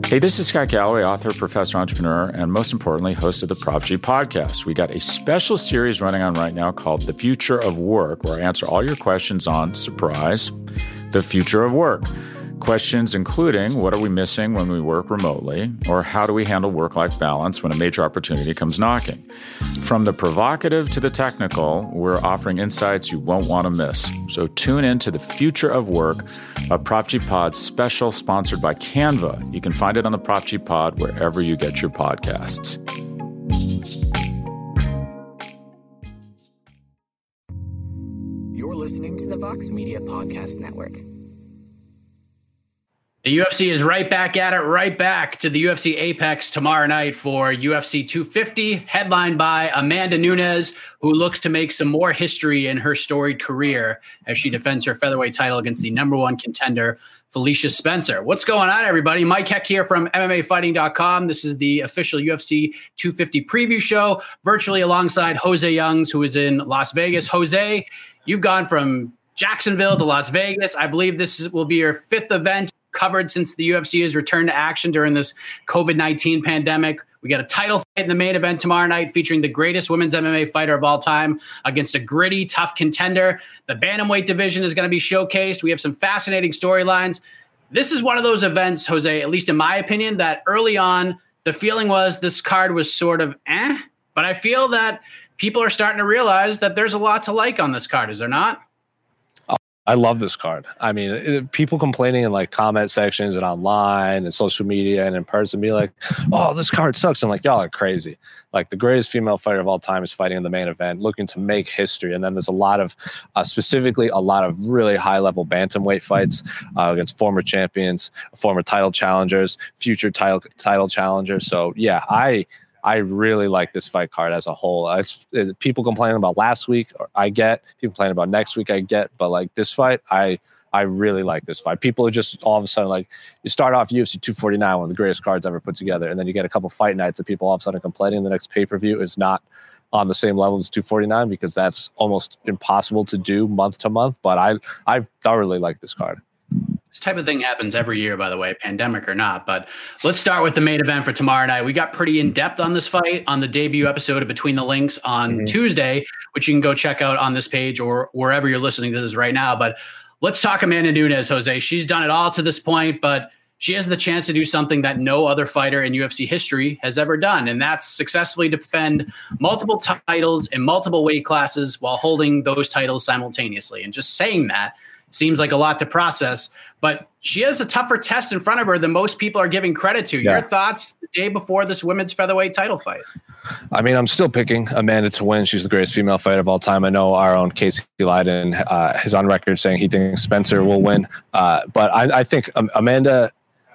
Hey, this is Scott Galloway, author, professor, entrepreneur, and most importantly, host of the Prop G podcast. We got a special series running on right now called The Future of Work, where I answer all your questions on, surprise, the future of work. Questions including, what are we missing when we work remotely? Or how do we handle work-life balance when a major opportunity comes knocking? From the provocative to the technical, we're offering insights you won't want to miss. So tune in to The Future of Work, a Prop G Pod special sponsored by Canva. You can find it on the Prop G Pod wherever you get your podcasts. You're listening to the Vox Media Podcast Network. The UFC is right back at it, right back to the UFC Apex tomorrow night for UFC 250, headlined by Amanda Nunes, who looks to make some more history in her storied career as she defends her featherweight title against the number one contender, Felicia Spencer. What's going on, everybody? Mike Heck here from MMAfighting.com. This is the official UFC 250 preview show, virtually alongside Jose Youngs, who is in Las Vegas. Jose, you've gone from Jacksonville to Las Vegas. I believe this will be your fifth event covered since the UFC has returned to action during this COVID-19 pandemic. We got a title fight in the main event tomorrow night featuring the greatest women's MMA fighter of all time against a gritty, tough contender. The bantamweight division is going to be showcased. We have some fascinating storylines. This is one of those events, Jose, at least in my opinion, that early on, the feeling was this card was sort of but I feel that people are starting to realize that there's a lot to like on this card, is there not? I love this card. I mean, people complaining in like comment sections and online and social media and in person be like, oh, this card sucks. I'm like, y'all are crazy. Like the greatest female fighter of all time is fighting in the main event, looking to make history. And then there's a lot of, specifically a lot of really high level bantamweight fights against former champions, former title challengers, future title challengers. So yeah, I really like this fight card as a whole. People complaining about last week, I get. People complaining about next week, I get. But like this fight, I really like this fight. People are just all of a sudden like, you start off UFC 249, one of the greatest cards ever put together, and then you get a couple fight nights and people all of a sudden complaining the next pay-per-view is not on the same level as 249 because that's almost impossible to do month to month. But I thoroughly like this card. This type of thing happens every year, by the way, pandemic or not. But let's start with the main event for tomorrow night. We got pretty in-depth on this fight on the debut episode of Between the Links on Tuesday, which you can go check out on this page or wherever you're listening to this right now. But let's talk Amanda Nunes, Jose. She's done it all to this point, but she has the chance to do something that no other fighter in UFC history has ever done, and that's successfully defend multiple titles in multiple weight classes while holding those titles simultaneously. And just saying that seems like a lot to process, but she has a tougher test in front of her than most people are giving credit to. Yeah. Your thoughts the day before this women's featherweight title fight? I mean, I'm still picking Amanda to win. She's the greatest female fighter of all time. I know our own Casey Leydon is on record saying he thinks Spencer will win. But I think Amanda,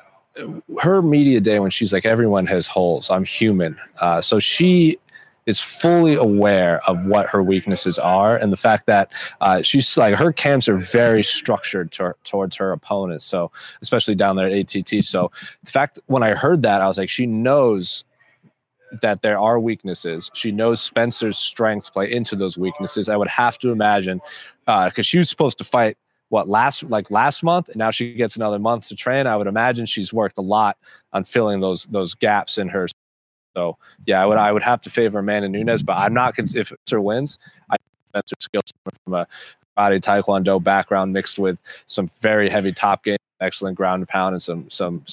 her media day when she's like, everyone has holes, I'm human. So she is fully aware of what her weaknesses are and the fact that she's like, her camps are very structured towards her opponents. So especially down there at ATT. So the fact when I heard that, I was like, she knows that there are weaknesses. She knows Spencer's strengths play into those weaknesses. I would have to imagine because she was supposed to fight last month, and now she gets another month to train. I would imagine she's worked a lot on filling those gaps in her. So yeah, I would have to favor Amanda Nunes, but I'm not. If Spencer wins, I think Spencer's skills from a karate taekwondo background mixed with some very heavy top game, excellent ground and pound, and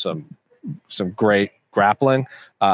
some great grappling.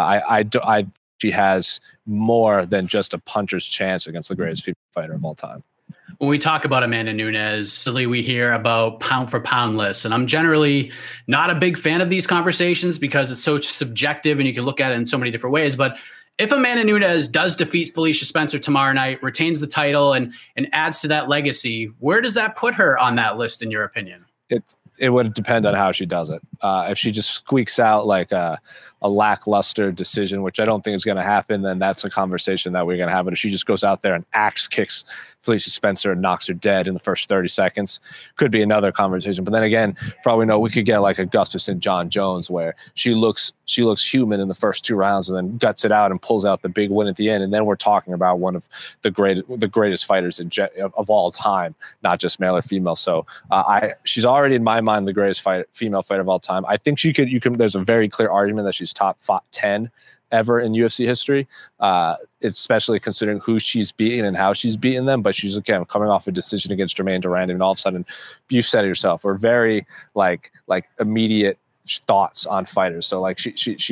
She has more than just a puncher's chance against the greatest female fighter of all time. When we talk about Amanda Nunes, we hear about pound for pound lists. And I'm generally not a big fan of these conversations because it's so subjective and you can look at it in so many different ways. But if Amanda Nunes does defeat Felicia Spencer tomorrow night, retains the title and adds to that legacy, where does that put her on that list, in your opinion? It would depend on how she does it. If she just squeaks out like a lackluster decision, which I don't think is going to happen, then that's a conversation that we're going to have. But if she just goes out there and axe kicks Felicia Spencer knocks her dead in the first 30 seconds. Could be another conversation. But then again, for all we know, we could get like a Gustafsson John Jones where she looks human in the first 2 rounds and then guts it out and pulls out the big win at the end. And then we're talking about one of the greatest fighters of all time, not just male or female. So she's already in my mind the greatest female fighter of all time. I think there's a very clear argument that she's top 10 ever in UFC history, especially considering who she's beaten and how she's beaten them. But she's, again, coming off a decision against Germaine Durand, and all of a sudden, you said it yourself, we're very like immediate thoughts on fighters. So like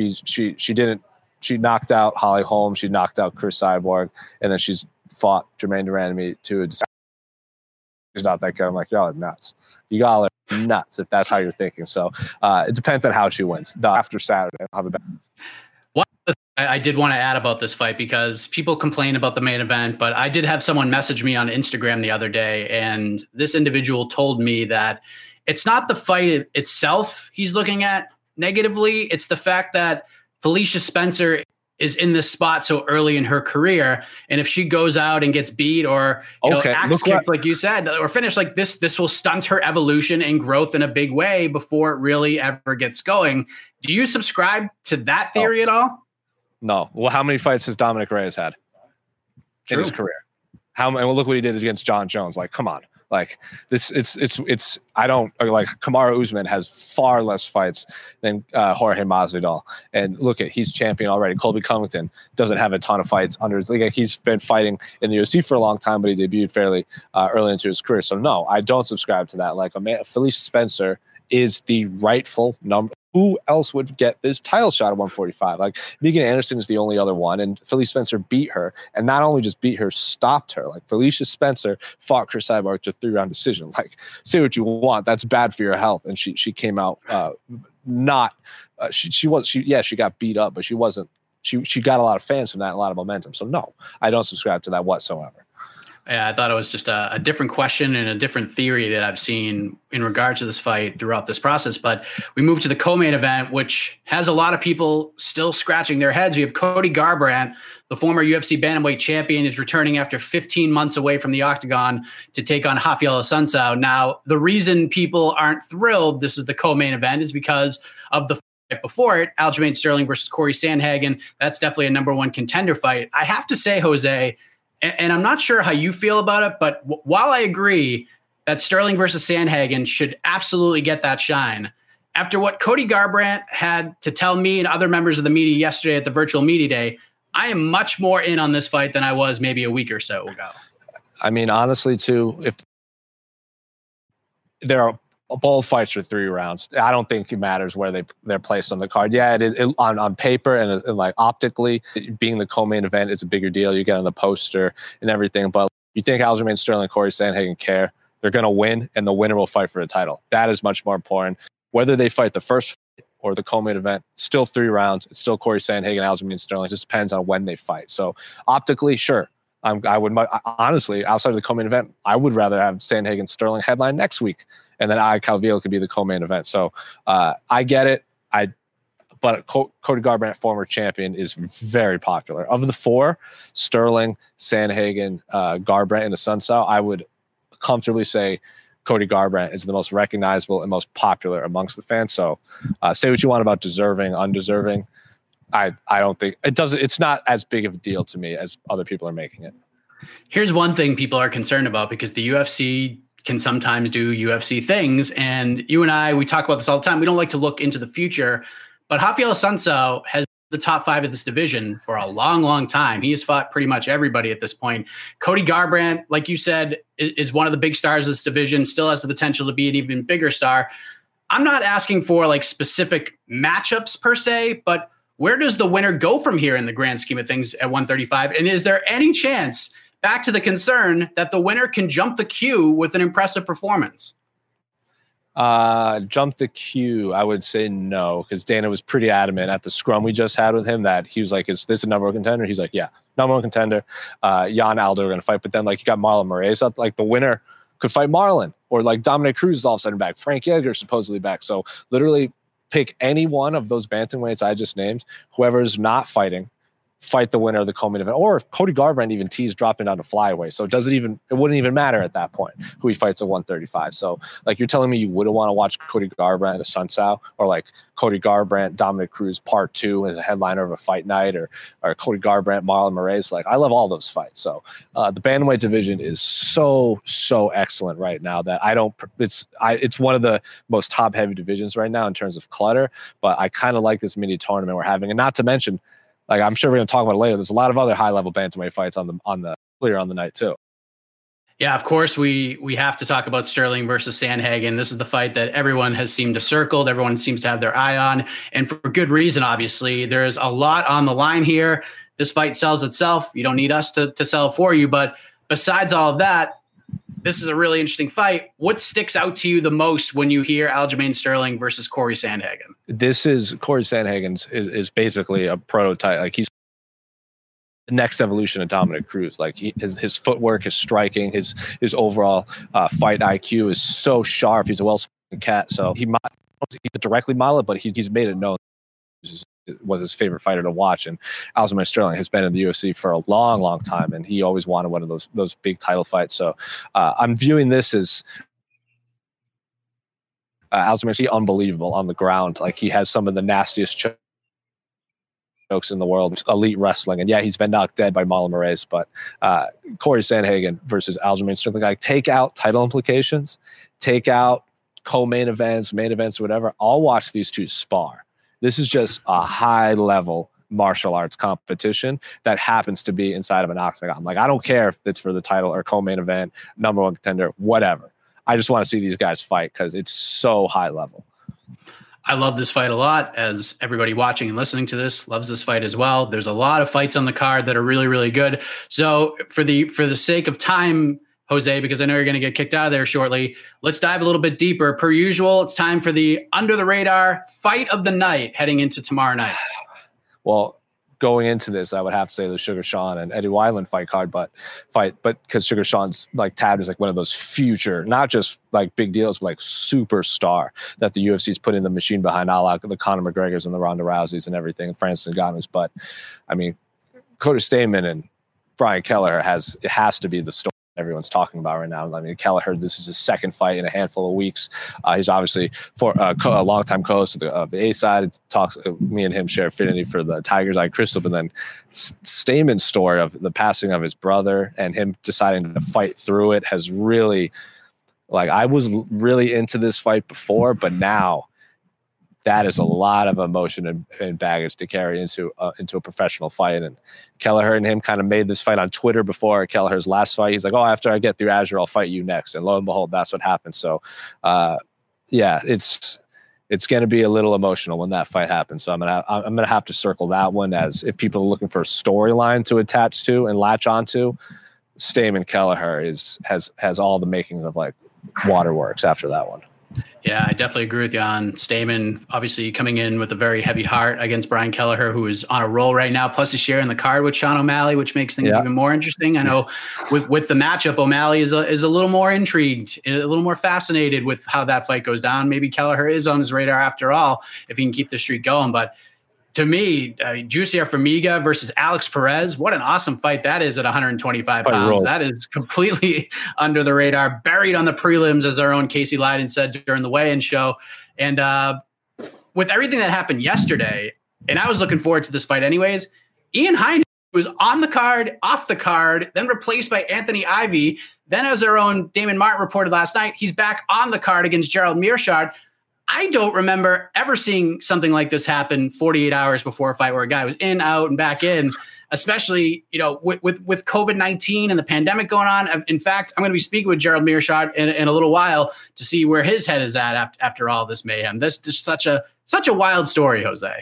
she knocked out Holly Holm, she knocked out Chris Cyborg, and then she's fought Germaine Durand to a decision. She's not that good. I'm like, y'all are nuts. You all are nuts if that's how you're thinking. So it depends on how she wins. After Saturday, I'll have a better. I did want to add about this fight because people complain about the main event, but I did have someone message me on Instagram the other day, and this individual told me that it's not the fight itself he's looking at negatively. It's the fact that Felicia Spencer is in this spot so early in her career, and if she goes out and gets beat or axe kicked, like you said, or finish like this will stunt her evolution and growth in a big way before it really ever gets going. Do you subscribe to that theory at all? No. Well, how many fights has Dominic Reyes had in his career? And look what he did against John Jones. Like, come on. Like this, it's. I don't like Kamaru Usman has far less fights than Jorge Masvidal, and look he's champion already. Colby Covington doesn't have a ton of fights under his league. He's been fighting in the UFC for a long time, but he debuted fairly early into his career. So no, I don't subscribe to that. Like Felicia Spencer is the rightful number. Who else would get this title shot at 145? Like Megan Anderson is the only other one, and Felicia Spencer beat her, and not only just beat her, stopped her. Like Felicia Spencer fought Chris Cyborg to a 3-round decision. Like, say what you want, that's bad for your health. And she came out she got beat up, but she wasn't. She got a lot of fans from that, and a lot of momentum. So no, I don't subscribe to that whatsoever. Yeah, I thought it was just a different question and a different theory that I've seen in regards to this fight throughout this process. But we move to the co-main event, which has a lot of people still scratching their heads. We have Cody Garbrandt, the former UFC bantamweight champion, is returning after 15 months away from the octagon to take on Rafael Assunção. Now, the reason people aren't thrilled this is the co-main event is because of the fight before it, Aljamain Sterling versus Corey Sandhagen. That's definitely a number one contender fight. I have to say, Jose, and I'm not sure how you feel about it, but while I agree that Sterling versus Sandhagen should absolutely get that shine, after what Cody Garbrandt had to tell me and other members of the media yesterday at the virtual media day, I am much more in on this fight than I was maybe a week or so ago. I mean, honestly, too, if there are both fights are 3 rounds, I don't think it matters where they're placed on the card. Yeah, it is on paper and like optically, being the co-main event is a bigger deal. You get on the poster and everything, but you think Aljamain Sterling and Corey Sandhagen care? They're going to win, and the winner will fight for a title. That is much more important. Whether they fight the first fight or the co-main event, it's still 3 rounds. It's still Corey Sandhagen, Aljamain Sterling. It just depends on when they fight. So optically, sure. I would honestly, outside of the co-main event, I would rather have Sandhagen Sterling headline next week, and then Calvillo could be the co-main event. So I get it. But Cody Garbrandt, former champion, is very popular. Of the 4, Sterling, Sandhagen, Garbrandt, and Assunção, I would comfortably say Cody Garbrandt is the most recognizable and most popular amongst the fans. So say what you want about deserving, undeserving. I don't think it doesn't. It's not as big of a deal to me as other people are making it. Here's one thing people are concerned about, because the UFC can sometimes do UFC things. And you and I, we talk about this all the time. We don't like to look into the future, but Rafael Assunção has the top 5 of this division for a long, long time. He has fought pretty much everybody at this point. Cody Garbrandt, like you said, is one of the big stars of this division, still has the potential to be an even bigger star. I'm not asking for like specific matchups per se, but where does the winner go from here in the grand scheme of things at 135? And is there any chance, back to the concern, that the winner can jump the queue with an impressive performance? Jump the queue, I would say no, because Dana was pretty adamant at the scrum we just had with him that he was like, is this a number one contender? He's like, yeah, number one contender. Jan Aldo are going to fight. But then like you got Marlon Moraes up, like the winner could fight Marlon, or like Dominic Cruz is all of a sudden back. Frank Yeager supposedly back. So literally pick any one of those bantamweights I just named, whoever's not fighting, fight the winner of the co-main event, or if Cody Garbrandt even teased dropping down to flyweight. So it wouldn't even matter at that point who he fights at 135. So like, you're telling me you wouldn't want to watch Cody Garbrandt at a Sun Tzu, or like Cody Garbrandt, Dominic Cruz part 2 as a headliner of a fight night, or Cody Garbrandt, Marlon Moraes. Like, I love all those fights. So the bantamweight division is so excellent right now that it's one of the most top heavy divisions right now in terms of clutter, but I kind of like this mini tournament we're having. And not to mention, like, I'm sure we're going to talk about it later, there's a lot of other high-level bantamweight fights on the night too. Yeah, of course, we have to talk about Sterling versus Sandhagen. This is the fight that everyone has seemed to circled. Everyone seems to have their eye on, and for good reason, obviously. There's a lot on the line here. This fight sells itself. You don't need us to sell it for you. But besides all of that, this is a really interesting fight. What sticks out to you the most when you hear Aljamain Sterling versus Corey Sandhagen? Corey Sandhagen is basically a prototype. Like, he's the next evolution of Dominic Cruz. Like, his footwork, his striking, his overall fight IQ is so sharp. He's a well-spoken cat. So he directly modeled, but he's made it known was his favorite fighter to watch. And Aljamain Sterling has been in the UFC for a long time, and he always wanted one of those big title fights. So I'm viewing this as Aljamain Sterling unbelievable on the ground. Like, he has some of the nastiest jokes in the world, elite wrestling. And yeah, he's been knocked dead by Marlon Moraes, but Corey Sandhagen versus Aljamain Sterling, like, take out title implications, take out co-main events, main events, whatever. I'll watch these two spar. This is just a high-level martial arts competition that happens to be inside of an octagon. Like, I don't care if it's for the title or co-main event, number one contender, whatever. I just want to see these guys fight because it's so high level. I love this fight a lot, as everybody watching and listening to this loves this fight as well. There's a lot of fights on the card that are really, really good. So for the sake of time, Jose, because I know you're going to get kicked out of there shortly, let's dive a little bit deeper. Per usual, it's time for the under the radar fight of the night heading into tomorrow night. Well, going into this, I would have to say the Sugar Sean and Eddie Wineland but because Sugar Sean's like tabbed as like one of those future, not just like big deals, but like superstar that the UFC's put in the machine behind, a la the Conor McGregors and the Ronda Rouseys and everything, and Francis Ngannou's. But I mean, Cody Stamann and Brian Kelleher has to be the story everyone's talking about right now. I mean, Kelleher, this is his second fight in a handful of weeks. He's obviously a longtime co-host of the A side. It talks, me and him share affinity for the Tiger's Eye Crystal, but then Stamann's story of the passing of his brother and him deciding to fight through it has really, like, I was really into this fight before, but now that is a lot of emotion and baggage to carry into a professional fight. And Kelleher and him kind of made this fight on Twitter before Kelleher's last fight. He's like, "Oh, after I get through Azure, I'll fight you next." And lo and behold, that's what happened. So, yeah, it's going to be a little emotional when that fight happens. So I'm gonna have to circle that one, as if people are looking for a storyline to attach to and latch onto. Stamann Kelleher has all the makings of like waterworks after that one. Yeah, I definitely agree with you on Stamann. Obviously, coming in with a very heavy heart against Brian Kelleher, who is on a roll right now. Plus, he's sharing the card with Sean O'Malley, which makes things even more interesting. I know with the matchup, O'Malley is a little more intrigued, a little more fascinated with how that fight goes down. Maybe Kelleher is on his radar after all, if he can keep the streak going. But to me, Jussier Formiga versus Alex Perez, what an awesome fight that is at 125 pounds. Rolls. That is completely under the radar, buried on the prelims, as our own Casey Leydon said during the weigh-in show. And with everything that happened yesterday, and I was looking forward to this fight anyways, Ian Heine was on the card, off the card, then replaced by Anthony Ivy. Then, as our own Damon Martin reported last night, he's back on the card against Gerald Meerschaert. I don't remember ever seeing something like this happen 48 hours before a fight, where a guy was in, out, and back in, especially, with COVID-19 and the pandemic going on. In fact, I'm going to be speaking with Gerald Meerschaert in a little while to see where his head is at after all this mayhem. This is such a wild story, Jose.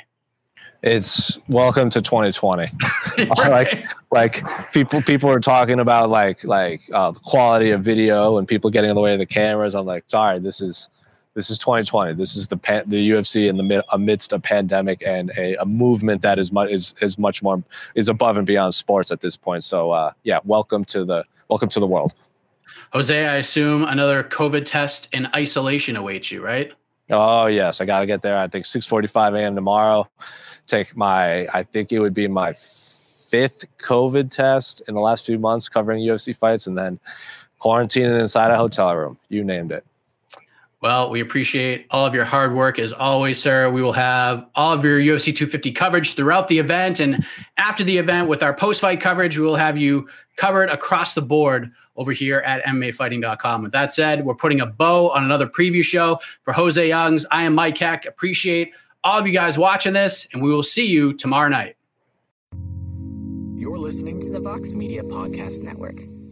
It's welcome to 2020. Right. like people are talking about the quality of video and people getting in the way of the cameras. I'm like, sorry, this is 2020. This is the UFC in the amidst a pandemic and a movement that is much more above and beyond sports at this point. So welcome to the world. Jose, I assume another COVID test and isolation awaits you, right? Oh yes, I got to get there. I think 6:45 a.m. tomorrow. I think it would be my 5th COVID test in the last few months covering UFC fights, and then quarantining inside a hotel room. You named it. Well, we appreciate all of your hard work as always, sir. We will have all of your UFC 250 coverage throughout the event. And after the event with our post-fight coverage, we will have you covered across the board over here at MMAfighting.com. With that said, we're putting a bow on another preview show for Jose Youngs. I am Mike Heck. Appreciate all of you guys watching this, and we will see you tomorrow night. You're listening to the Vox Media Podcast Network.